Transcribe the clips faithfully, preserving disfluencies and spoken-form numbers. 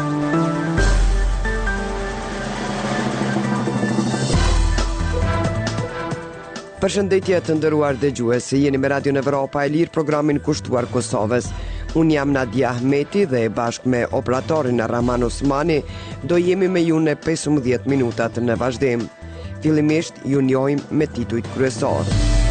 Përshëndetje të nderuar dëgjues, jeni me Radio Evropa e Lirë, programin kushtuar Kosovës. Unë jam Nadia Ahmeti dhe bashkë me operatorin Rahman Osmani do jemi me ju në pesëmbëdhjetë minutat në vazhdim. Fillimisht ju njohim me titujt kryesor.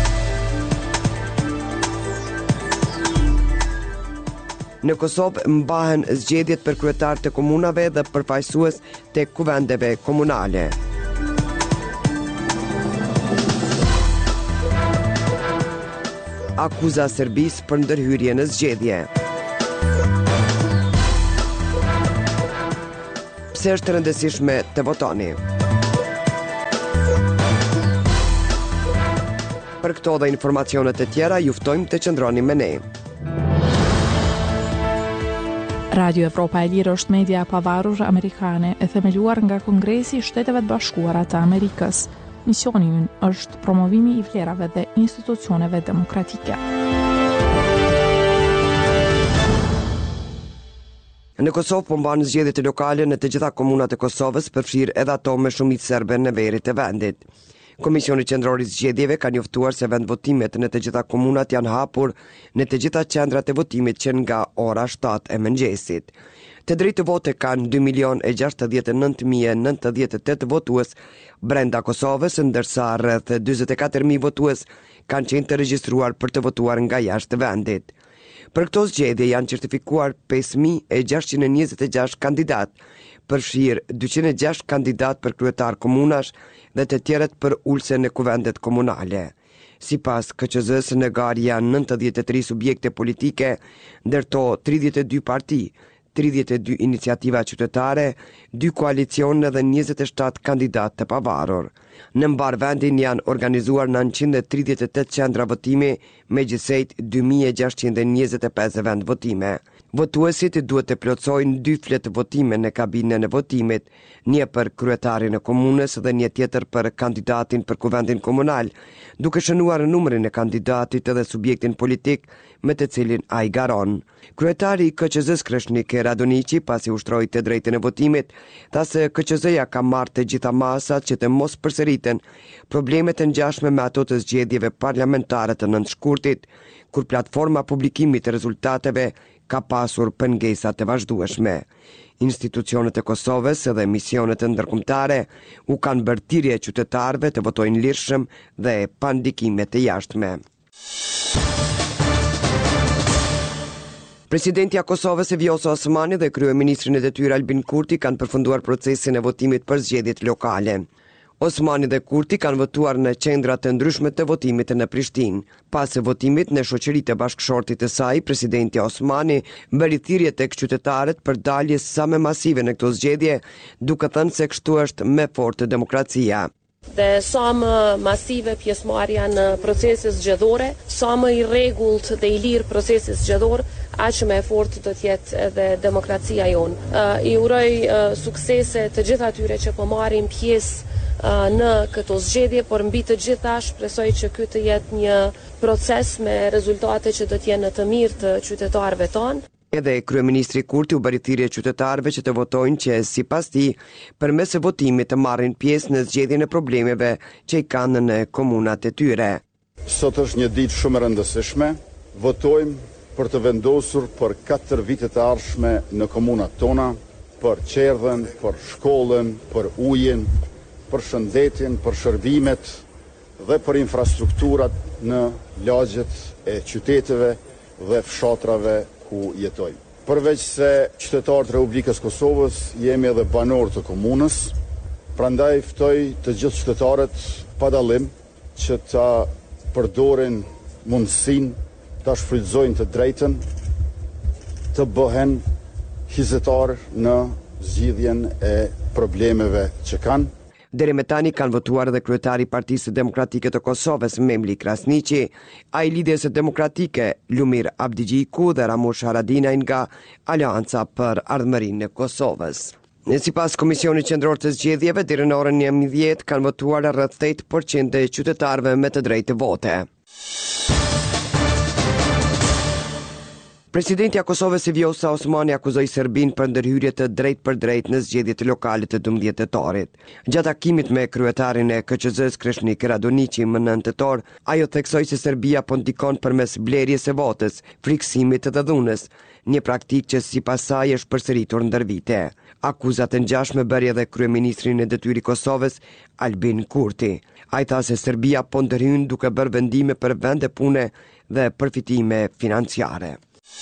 Në Kosovë mbahen zgjedhjet për kryetarë të komunave dhe përfaqësues të kuvendeve komunale. Akuza Serbisë për ndërhyrje në zgjedhje. Pse është rëndësishme të votoni? Për këto dhe informacionet e tjera, ju ftojmë të qëndroni me ne. Radio Evropa e Lirë është media e pavarur amerikane e themeluar nga Kongresi i Shteteve të Bashkuara të Amerikës. Misioni ynë është promovimi i vlerave dhe institucioneve demokratike. Në Kosovë po mbahen zgjedhjet lokale në të gjitha komunat e Kosovës, përfshirë edhe ato me shumicë serbe në veri të vendit. Komisioni Qendror i Zgjedhjeve ka njoftuar se vendvotimet në të gjitha komunat janë hapur në të gjitha qendrat e votimit që nga ora shtatë e mëngjesit. Të drejtë vote kanë dy milion e gjashtëdhjetë e nëntë mijë e nëntëdhjetë e tetë votues brenda Kosovës, ndërsa rreth dyzet e katër mijë votues kanë qenë të regjistruar për të votuar nga jashtë vendit. Për këto zgjedhje janë certifikuar pesë mijë e gjashtëqind e njëzet e gjashtë kandidat, përfshirë dyqind e gjashtë kandidat për kryetar komunash dhe të tjerët për ulse në kuvendet komunale. Sipas K Q Z-s, në garë janë nëntëdhjetë e tre subjekte politike, ndërto tridhjetë e dy parti, tridhjetë e dy iniciativa qytetare, dy koalicione dhe njëzet e shtatë kandidat të pavarur. Në mbar vendin janë organizuar nëntëqind e tridhjetë e tetë qendra votimi, megjithësisht dy mijë e gjashtëqind e njëzet e pesë vend votime. Votuesit duhet të plotësojnë dy flet votime në kabinën e votimit, një për kryetarin e komunës dhe një tjetër për kandidatin për kuvendin komunal, duke shënuar numrin e kandidatit dhe subjektin politik me të cilin ai garon. Kryetari i K Q Z-s Kreshnik Radoniqi, pasi ushtroi të drejtën e votimit, tha se K Q Z-ja ka marrë të gjitha masat që të mos përsëriten problemet e ngjashme me ato të zgjedhjeve parlamentare të nëntëshkurtit, kur platforma publikimit të rezultateve ka pasur pengesa të vazhdueshme. Institucionet e Kosovës dhe misionet ndërkombëtare u kanë bërë thirrje qytetarëve të votojnë lirshëm dhe pa ndikime të jashtme. Presidenti i Kosovës Vjosa Osmani dhe kryeministri i detyrë Albin Kurti kanë përfunduar procesin e votimit për zgjedhjet lokale. Osmani dhe Kurti kanë votuar në qendra të ndryshme të votimit në Prishtinë. Pas votimit në shoqëritë e bashkëshortit të saj, presidenti Osmani bëri thirrje tek qytetarët për dalje sa më masive në këto zgjedhje, duke thënë se kështu është më fortë demokracia. Dhe sa më masive pjesëmarrja në procese zgjedhore, sa më i rregullt dhe i lirë procesi zgjedhor, aq më e fortë do të jetë edhe demokracia jonë. Uh, I uroj uh, suksese të gjithë atyre që po marrin pjesë në këto zgjedhje, por mbi të gjitha shpresoj që ky të jetë një proces me rezultate që do të jenë të mirë të qytetarëve tonë. Edhe kryeministri Kurti u bëri thirrje qytetarëve që të votojnë që sipas tij, përmes votimit të marrin pjesë në zgjedhjen e problemeve që i kanë në komunat e tyre. Sot është një ditë shumë e rëndësishme. Votojmë për të vendosur për katër vite të ardhshme në komunat tona, për qerdhen, për shkollën, për ujin, për shëndetin, për shërbimet dhe për infrastrukturat në lagjet e qyteteve dhe fshatrave ku jetojmë. Përveç se qytetarët e Republikës Kosovës, jemi edhe banor të komunës, prandaj ftoj të gjithë qytetarët pa dallim që ta përdorin mundësinë ta shfrytëzojnë të drejtën të bëhen hizetar në zgjidhjen e problemeve që kanë. Deri me tani kanë votuar edhe kryetari i Partisë Demokratike të Kosovës, Memli Krasniqi, ai lidhjes demokratike Lumir Abdigjiku dhe Ramush Haradinaj nga Aleanca për Ardhmërinë e Kosovës. Sipas Komisionit Qendror të Zgjedhjeve, deri në orën njëmbëdhjetë kanë votuar rreth tetë përqind e qytetarëve me të drejtë vote. Presidentja e Kosovës Vjosa Osmani akuzoi Serbinë për ndërhyrje të drejt për drejt në zgjedhjet lokale të dymbëdhjetë tetorit. Gjatë takimit me kryetarin e K Q Z-s Kreshnik Radonici më nëntë tetor, ajo theksoi se Serbia po ndikon përmes blerjes së votës, friksimit të dhunës, një praktikë që sipas saj është përsëritur ndër vite. Akuzat e ngjashme bëri edhe kryeministrin e detyrë i Kosovës, Albin Kurti. Ai tha se Serbia po ndërhyn duke bërë vendime për vende pune dhe përfitime financiare.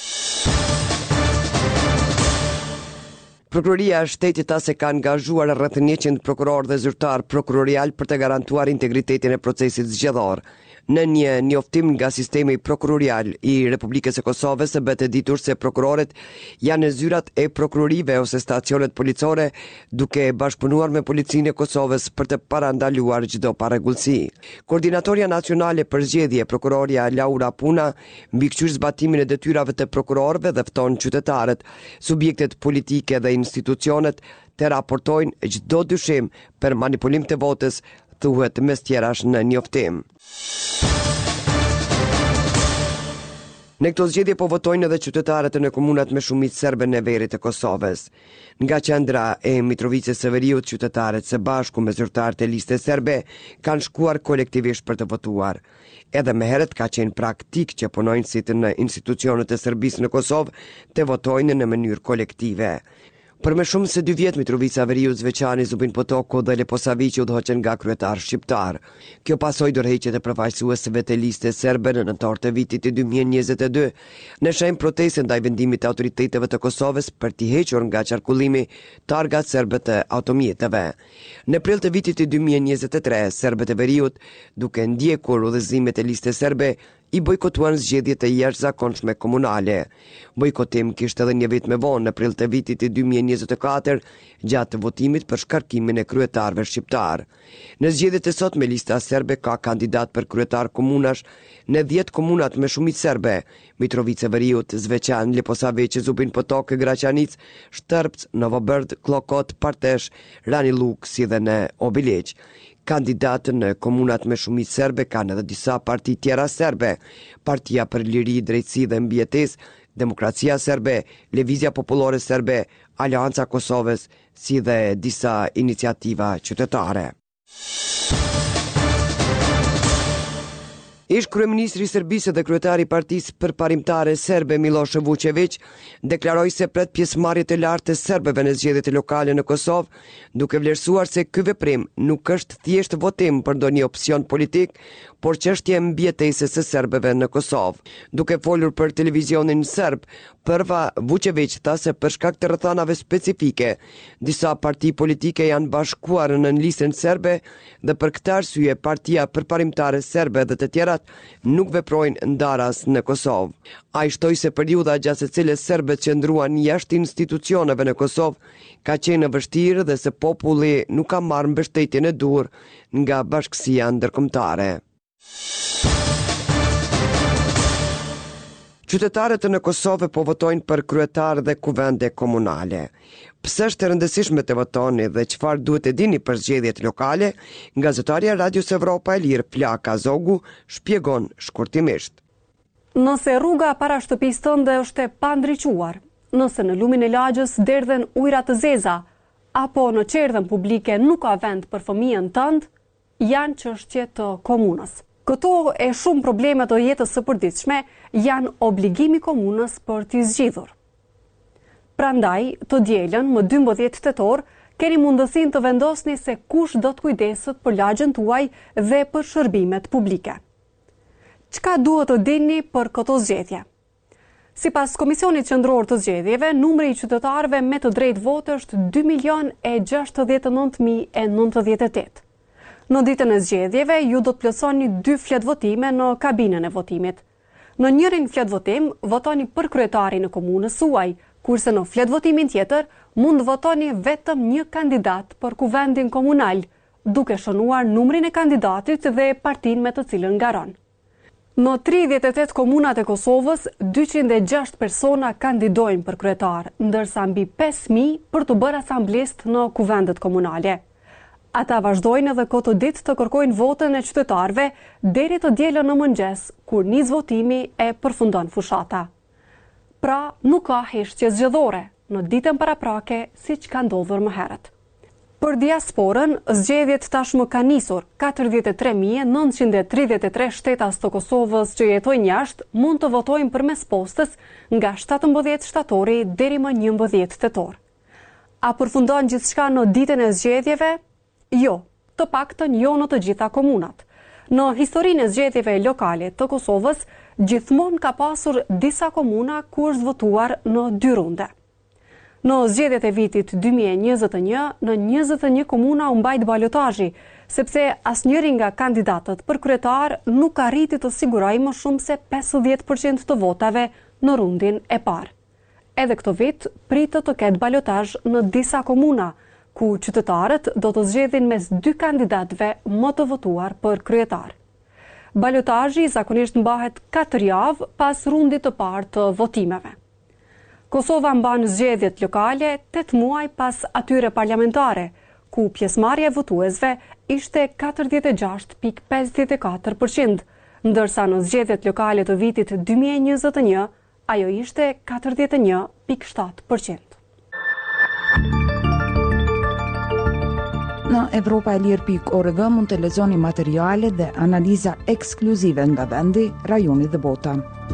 Prokuroria e Shtetit tha se ka angazhuar rreth njëqind prokuror dhe zyrtar prokurorial për të garantuar integritetin e procesit zgjedhor. Në një njoftim nga sistemi prokurorial i Republikës së Kosovës bëhet e ditur se prokurorët janë në zyrat e prokurorive ose stacionet policore duke bashkëpunuar me policinë e Kosovës për të parandaluar çdo parregullsi. Koordinatoria nacionale për zgjedhje, prokuroria Laura Puna, mbikëqyr zbatimin e detyrave të prokurorëve dhe fton qytetarët, subjektet politike dhe institucionet të raportojnë çdo dyshim për manipulim të votës, thuhet mes tjerash në njoftim. Në këto zgjedhje po votojnë edhe qytetarët në komunat me shumicë serbe në veriut të Kosovës. Nga qendra e Mitrovicës së Veriut, qytetarët së bashku me zyrtarët e listës serbe kanë shkuar kolektivisht për të votuar. Edhe më herët ka qenë praktik që punonjësit në institucionet e Serbisë në Kosovë të votojnë në mënyrë kolektive. Për më shumë se dy vjet Mitrovica Veriut, Zveçani, Zubin Potoko dhe Leposavici udhëhoqen nga kryetar shqiptar. Kjo pasoi dorëheqjet e përfaqësuesve të listës serbe në nëntor të vitit dy mijë e njëzet e dy, në shenjë proteste ndaj vendimit të autoriteteve të Kosovës për t'i hequr nga qarkullimi targat serbe të automjeteve. Në prill të vitit dy mijë e njëzet e tre, serbët e Veriut, duke ndjekur udhëzimet e listës serbe, i bojkotuan zgjedhjet e jashtëzakonshme komunale. Bojkotim kishte edhe një vit më vonë në prill të vitit dy mijë e njëzet e katër, gjatë votimit për shkarkimin e kryetarëve shqiptar. Në zgjedhjet e sotme lista serbe ka kandidat për kryetar komunash në dhjetë komunat me shumicë serbe: Mitrovica Veriut, Zveçan, Leposavici, Zubin Potok, Graçanic, Shtërpc, Novobërd, Klokot, Partesh, Raniluk, si dhe në Obiliq. Kandidatë në komunat me shumicë serbe kanë edhe disa parti tjera serbe: Partia për Liri, Drejtësi dhe Mbijetesë, Demokracia Serbe, Lëvizja Popullore Serbe, Aleanca Kosovës, si dhe disa iniciativa qytetare. Ish kryeministri i Serbisë dhe kryetari i Partisë Përparimtare Serbe Miloš Vučević deklaroi se pret pjesëmarrje të lartë të serbëve në zgjedhjet lokale në Kosovë, duke vlerësuar se ky veprim nuk është thjesht votim për ndonjë opsion politik, por çështje mbijetese së serbëve në Kosovë. Duke folur për televizionin serb, Prva Vučević tha se për shkak të rrethanave specifike, disa parti politike janë bashkuar në listën serbe dhe për këtë arsye Partia Përparimtare Serbe dhe të tjerat nuk veprojnë ndaras në Kosovë. Ai shtoi se periudha gjatë së cilës serbët qëndruan jashtë institucioneve në Kosovë ka qenë e vështirë dhe se populli nuk ka marrë mbështetjen e duhur nga bashkësia ndërkombëtare. Qytetarët në Kosovë po votojnë për kryetar dhe kuvende komunale. Pse është e rëndësishme të votoni dhe çfarë duhet të dini për zgjedhjet lokale, gazetarja Radios Evropa e Lirë Flaka Zogu shpjegon shkurtimisht. Nëse rruga para shtëpisë tënde është e pandriquar, nëse në lumin e lagjës derdhen ujëra të zeza, apo në qerdhen publike nuk ka vend për fëmijën tënd, janë çështje të komunës. Këto e shumë probleme të jetës së përditshme janë obligimi komunës për t'i zgjidhur. Prandaj, të dielën më dymbëdhjetë tetor, keni mundësinë të vendosni se kush do të kujdeset për lagjën tuaj dhe për shërbimet publike. Çka duhet të dini për këto zgjedhje? Sipas Komisionit Qendror të Zgjedhjeve, numri i qytetarëve me të drejtë vote është dy milion e gjashtëdhjetë e nëntë mijë e nëntëdhjetë e tetë. Në ditën e zgjedhjeve, ju do të plotësoni dy flet votime në kabinën e votimit. Në njërin flet votim, votoni për kryetarin e komunës suaj, kurse në flet votimin tjetër, mund votoni vetëm një kandidat për kuvendin komunal, duke shënuar numrin e kandidatit dhe partinë me të cilën ngaron. Në tridhjetë e tetë komunat e Kosovës, dyqind e gjashtë persona kandidojnë për kryetar, ndërsa mbi pesë mijë për të bërë asamblesë në kuvendet komunale. Ata vazhdojnë edhe këtë ditë të kërkojnë votën e qytetarëve deri të dielën në mëngjes, kur nis votimi e përfundon fushata. Pra nuk ka heshtje zgjedhore në ditën paraprake siç ka ndodhur më herët. Për diasporën, zgjedhjet tashmë kanë nisur. katërdhjetë e tre mijë e nëntëqind e tridhjetë e tre shtetas të Kosovës që jetojnë jashtë mund të votojnë përmes postës nga shtatëmbëdhjetë shtatori deri më njëmbëdhjetë tetor. A përfundon gjithçka në ditën e zgjedhjeve? Jo, të paktën jo në të gjitha komunat. Në historinë e zgjedhjeve lokale të Kosovës, gjithmonë ka pasur disa komuna ku është votuar në dy runde. Në zgjedhjet e vitit dy mijë e njëzet e një, në njëzet e një komuna u mbajt balotazhi, sepse asnjëri nga kandidatët për kryetar nuk arriti të sigurojë më shumë se pesëdhjetë përqind të votave në rundin e parë. Edhe këtë vit pritet të ketë balotazh në disa komuna, ku qytetarët do të zgjedhin mes dy kandidatëve më të votuar për kryetar. Balotazhi zakonisht mbahet katër javë pas rundit të parë të votimeve. Kosova mban zgjedhjet lokale tetë muaj pas atyre parlamentare, ku pjesëmarrja e votuesve ishte katërdhjetë e gjashtë pikë pesëdhjetë e katër përqind, ndërsa në zgjedhjet lokale të vitit dy mijë e njëzet e një ajo ishte katërdhjetë e një pikë shtatë përqind. Në Evropa e Lirë pikë org mund të lexoni materiale dhe analiza ekskluzive nga vendi, rajoni dhe bota.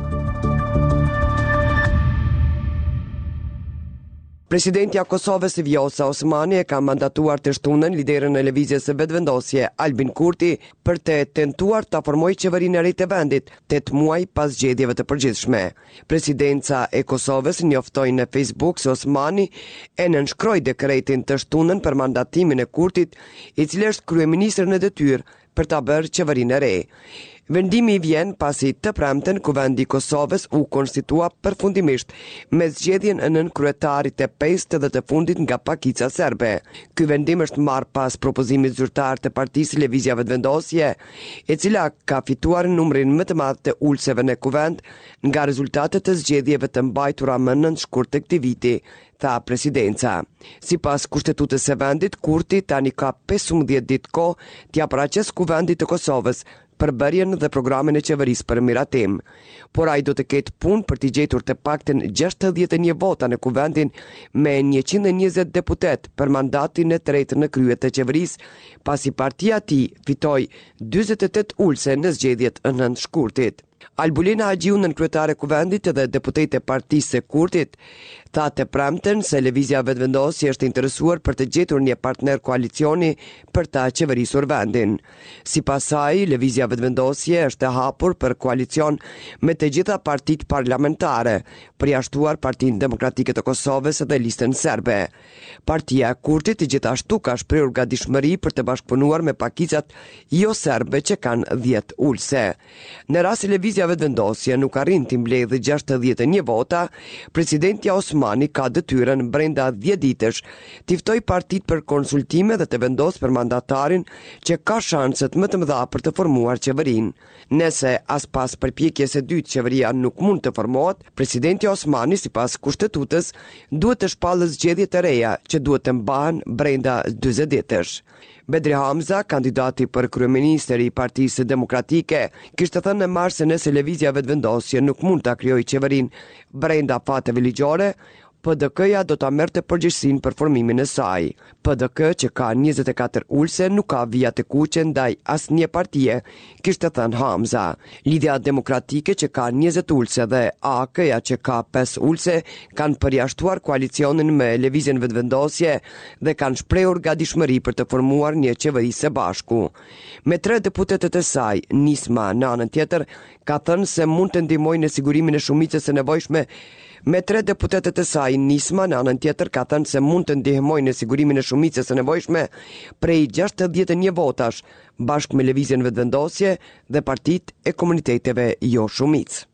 Presidenti i Kosovës Vjosa Osmani e ka mandatuar të shtunën liderën e lëvizjes së vetëvendosje Albin Kurti për të tentuar ta formojë qeverinë e re të vendit tetë muaj pas zgjedhjeve të përgjithshme. Presidenca e Kosovës njoftoi në Facebook se Osmani e nënshkroi dekretin të shtunën për mandatimin e Kurtit, i cili është kryeministër në detyrë për ta bërë qeverinë e re. Vendimi vjen pasi të premten Kuvendi i Kosovës u konstitua përfundimisht me zgjedhjen e nën kryetarit të pestë dhe të fundit nga pakica serbe. Ky vendim është marrë pas propozimit zyrtar të Partisë Lëvizja Vetëvendosje, e cila ka fituar numrin më të madh të ulseve në kuvend nga rezultatet e zgjedhjeve të mbajtura më nën shkurt të këtij viti, tha presidenca. Sipas kushtetutës së vendit, Kurti tani ka pesëmbëdhjetë ditë kohë t'ia paraqesë Kuvendit të Kosovës për bërjen dhe programin e qeverisë për miratim. Por ai do të ketë punë për t'i gjetur të paktën gjashtëdhjetë e një vota në kuvendin me njëqind e njëzet deputet për mandatin e tretë në krye të qeverisë, pasi partia e tij fitoi dyzet e tetë ulse në zgjedhjet e nëntë shkurtit. Albulina Haxhiu, nën kryetare kuvendit dhe deputete e Partisë së Kurtit, tha të premten se Lëvizja Vetëvendosje është interesuar për të gjetur një partner koalicioni për ta qeverisur vendin. Sipas saj, Lëvizja Vetëvendosje është e hapur për koalicion me të gjitha partitë parlamentare, përjashtuar Partinë Demokratike të Kosovës dhe Listën Serbe. Partia e Kurtit gjithashtu ka shprehur gatishmëri për të bashkëpunuar me pakicat jo serbe që kanë dhjetë ulse. Në rast se Lëvizja Vetëvendosje nuk arrin të mbledhë gjashtëdhjetë e një vota, presidenti Osmani ka detyrën brenda dhjetë ditësh t'i ftoj partitë për konsultime dhe të vendosë për mandatarin që ka shanset më të mëdha për të formuar qeverinë. Nëse as pas përpjekjes së dytë qeveria nuk mund të formohet, presidenti Osmani sipas kushtetutës duhet të shpallë zgjedhje të reja që duhet të mbahen brenda dyzet ditësh. Bedri Hamza, kandidati për kryeministër i Partisë Demokratike, kishte thënë në mars se nëse Lëvizja Vetëvendosje nuk mund ta krijojë qeverinë brenda fateve ligjore, P D K-ja do ta merrte përgjegjësinë për formimin e saj. P D K, që ka njëzet e katër ulse, nuk ka vija të kuqe ndaj asnjë partie, kishte thënë Hamza. Lidhja Demokratike, që ka njëzet ulse, dhe A K-ja, që ka pesë ulse, kanë përjashtuar koalicionin me Lëvizjen Vetëvendosje dhe kanë shprehur gatishmëri për të formuar një qeveri së bashku. Me tre deputetët e saj, Nisma në anën tjetër ka thënë se mund të ndihmojë në sigurimin e shumicës së nevojshme. Me tre deputetët e saj, Nisma në anën tjetër ka thënë se mund të ndihmojë në sigurimin e shumicës së nevojshme prej gjashtëdhjetë e një votash, bashkë me Lëvizjen Vetëvendosje dhe partitë e komuniteteve jo shumicë.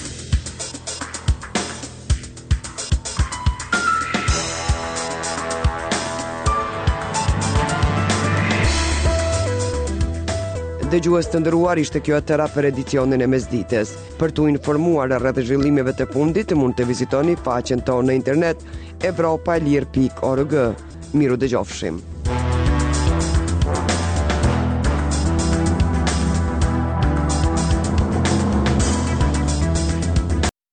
Dëgjues të nderuar, ishte kjo e tëra për edicionin e mesdites. Për t'u informuar rreth zhvillimeve të fundit, mund të vizitoni faqen tonë në internet evropa e lirë pikë org. Miru dëgjofshim.